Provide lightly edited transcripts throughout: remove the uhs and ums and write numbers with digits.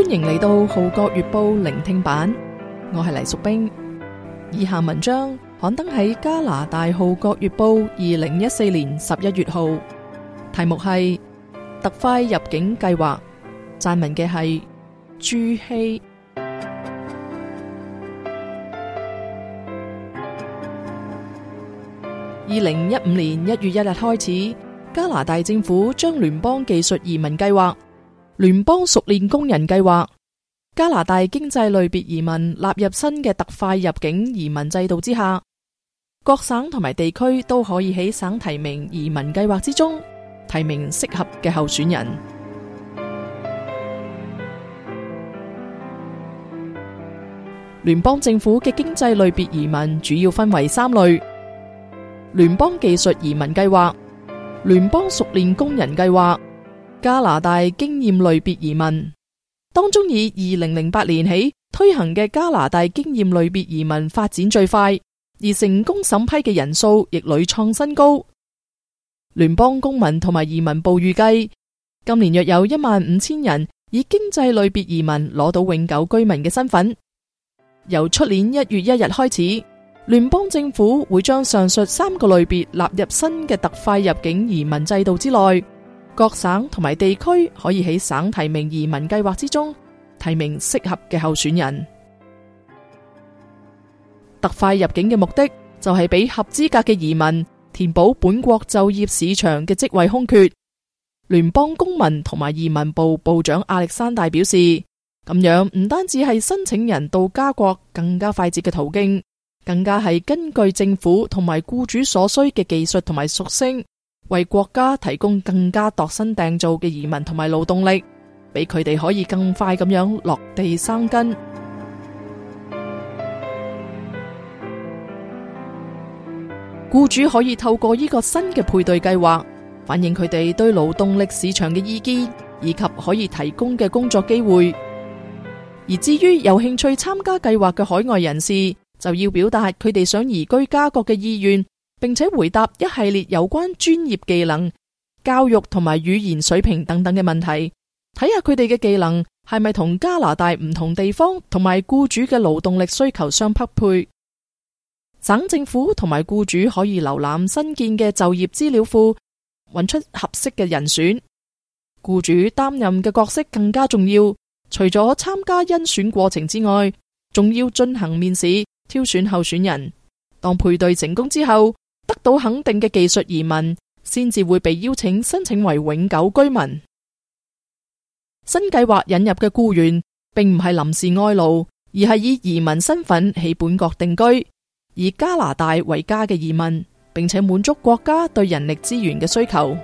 歡迎嚟到《號角月報》聆聽版，我係黎淑冰。以下文章刊登喺加拿大《號角月報》2014年11月號，題目係特快入境計劃，撰文嘅係朱希。2015年1月1日開始，加拿大政府將聯邦技術移民計劃、聯邦熟練工人計劃、加拿大經濟類別移民納入新嘅特快入境移民制度之下，各省同埋地區都可以喺省提名移民計劃之中提名適合嘅候選人。聯邦政府嘅經濟類別移民主要分為3類：聯邦技術移民計劃、聯邦熟練工人計劃、加拿大經驗類別移民。當中以2008年起推行嘅加拿大經驗類別移民發展最快，而成功審批嘅人數亦屢創新高。聯邦公民同埋移民部預計，今年約有15000人以經濟類別移民攞到永久居民嘅身份。由出年1月1日開始，聯邦政府會將上述3個類別納入新嘅特快入境移民制度之內，各省同埋地區可以喺省提名移民計劃之中提名適合嘅候選人。特快入境嘅目的就係俾合資格嘅移民填補本國就業市場嘅職位空缺。聯邦公民同埋移民部部長亞歷山大表示，咁樣唔單止係申請人到加國更加快捷嘅途徑，更加係根據政府同埋僱主所需嘅技術同埋屬性，為國家提供更加度身訂造嘅移民同埋勞動力，俾佢哋可以更快咁樣落地生根。僱主可以透過呢個新嘅配對計劃，反映佢哋對勞動力市場嘅意見，以及可以提供嘅工作機會。而至於有興趣參加計劃嘅海外人士，就要表達佢哋想移居加國嘅意願，並且回答一系列有關專業技能、教育同埋語言水平等等嘅問題，睇下佢哋嘅技能係咪同加拿大唔同地方同埋僱主嘅勞動力需求相匹配。省政府同埋僱主可以瀏覽新建嘅就業資料庫，揾出合適嘅人選。僱主擔任嘅角色更加重要，除咗參加甄選過程之外，仲要進行面試，挑選候選人。當配對成功之後，得到肯定嘅技術移民先至會被邀請申請為永久居民。新計劃引入嘅僱員並唔係臨時外勞，而係以移民身份喺本國定居，以加拿大為家嘅移民，並且滿足國家對人力資源嘅需求。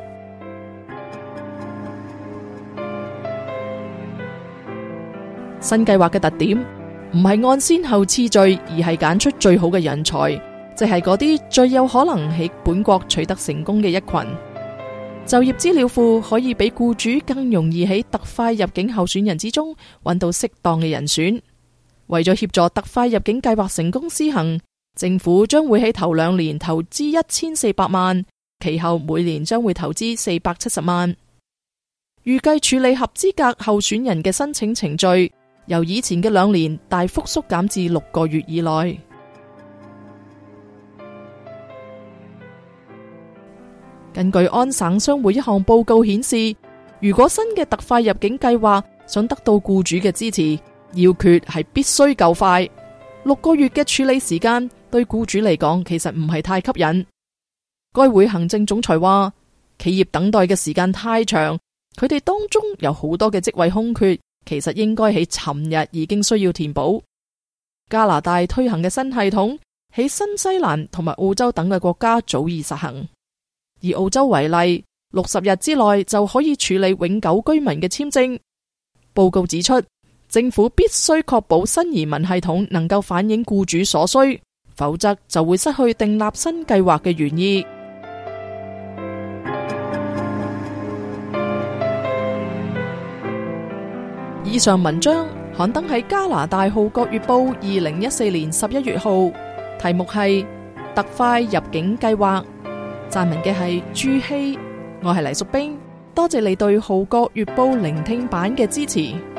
新計劃嘅特點唔係按先後次序，而係揀出最好嘅人才，即係嗰啲最有可能喺本國取得成功嘅一群。就業資料庫可以俾僱主更容易喺特快入境候選人之中揾到適當嘅人選。為咗協助特快入境計劃成功施行，政府將會喺頭2年投資1400萬，其後每年將會投資470萬。預計處理合資格候選人嘅申請程序，由以前嘅2年大幅縮減至6個月以內。根據安省商會一項報告顯示，如果新嘅特快入境計劃想得到僱主嘅支持，要訣係必須夠快。6個月嘅處理時間對僱主嚟講其實唔係太吸引。該會行政總裁話，企業等待嘅時間太長，佢哋當中有好多嘅職位空缺，其實應該喺尋日已經需要填補。加拿大推行嘅新系統喺新西蘭同埋澳洲等嘅國家早已實行。以澳洲為例，60日之內就可以處理永久居民嘅簽證。報告指出，政府必須確保新移民系統能夠反映僱主所需，否則就會失去訂立新計劃嘅原意。以上文章刊登喺加拿大《號角月報》2014年11月號，題目係特快入境計劃。撰文嘅係朱希，我係黎淑冰，多謝你對《號角月報》聆聽版嘅支持。